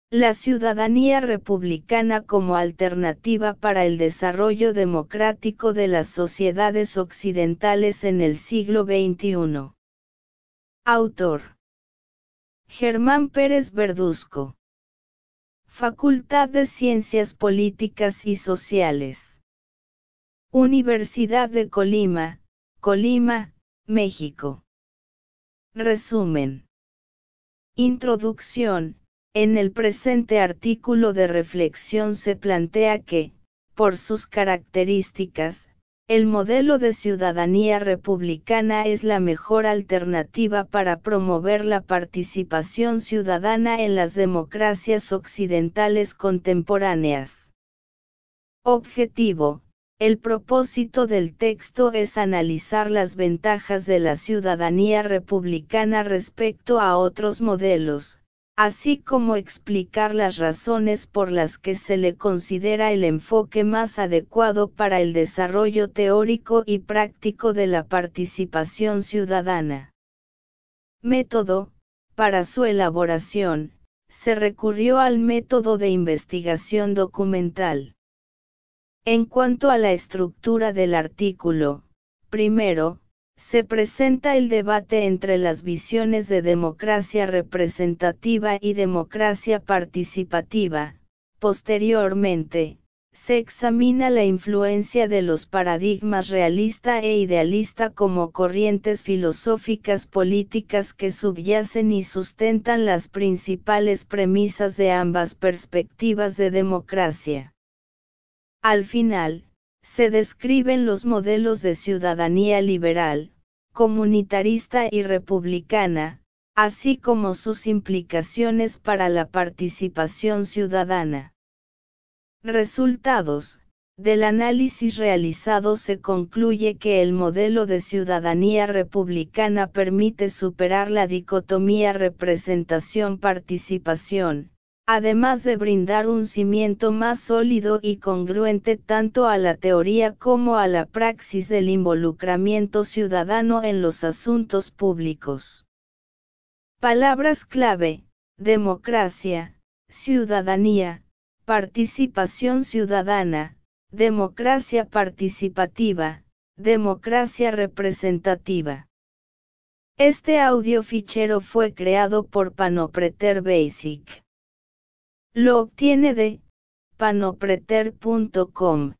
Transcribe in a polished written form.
La ciudadanía republicana como alternativa para el desarrollo democrático de las sociedades occidentales en el siglo XXI. Autor: Germán Pérez Verduzco. Facultad de Ciencias Políticas y Sociales. Universidad de Colima, Colima, México. Resumen. Introducción. En el presente artículo de reflexión se plantea que, por sus características, el modelo de ciudadanía republicana es la mejor alternativa para promover la participación ciudadana en las democracias occidentales contemporáneas. Objetivo. El propósito del texto es analizar las ventajas de la ciudadanía republicana respecto a otros modelos, así como explicar las razones por las que se le considera el enfoque más adecuado para el desarrollo teórico y práctico de la participación ciudadana. Método. Para su elaboración, se recurrió al método de investigación documental. En cuanto a la estructura del artículo, primero, se presenta el debate entre las visiones de democracia representativa y democracia participativa. Posteriormente, se examina la influencia de los paradigmas realista e idealista como corrientes filosóficas políticas que subyacen y sustentan las principales premisas de ambas perspectivas de democracia. Al final, se describen los modelos de ciudadanía liberal, comunitarista y republicana, así como sus implicaciones para la participación ciudadana. Resultados. Del análisis realizado se concluye que el modelo de ciudadanía republicana permite superar la dicotomía representación-participación, además de brindar un cimiento más sólido y congruente tanto a la teoría como a la praxis del involucramiento ciudadano en los asuntos públicos. Palabras clave: democracia, ciudadanía, participación ciudadana, democracia participativa, democracia representativa. Este audio fichero fue creado por Panopreter Basic. Lo obtiene de panopreter.com.